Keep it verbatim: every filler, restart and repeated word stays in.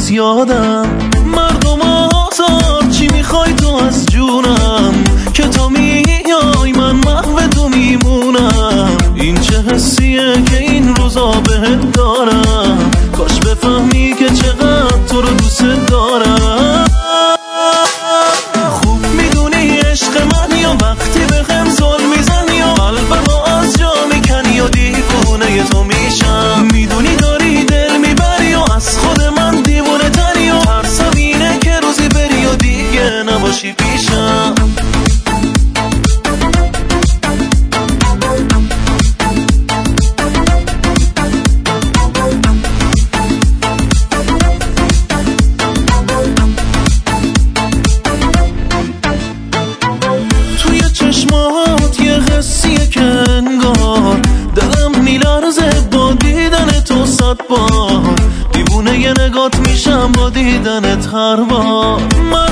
بهت یادم. مردم آزار چی میخوای تو از جونم، که تا میای من محو تو میمونم. این چه حسیه که این روزا بهت دارم، کاش بفهمی که چقدر تو رو دوست دارم. خوب میدونی عشق من یا وقتی بهم زل میزنی یا قلبمو از جا میکنی یا دیوونه تو میشم. میدونی داری دل میبری و از خود من دیوونه تری و ترسم اینه که روزی بری و دیگه نباشی پیشم. چشمات یه حسیه که انگار دلم میلرزه با دیدن تو صد بار. دیوونه یه نگات میشم با دیدنت هر بار.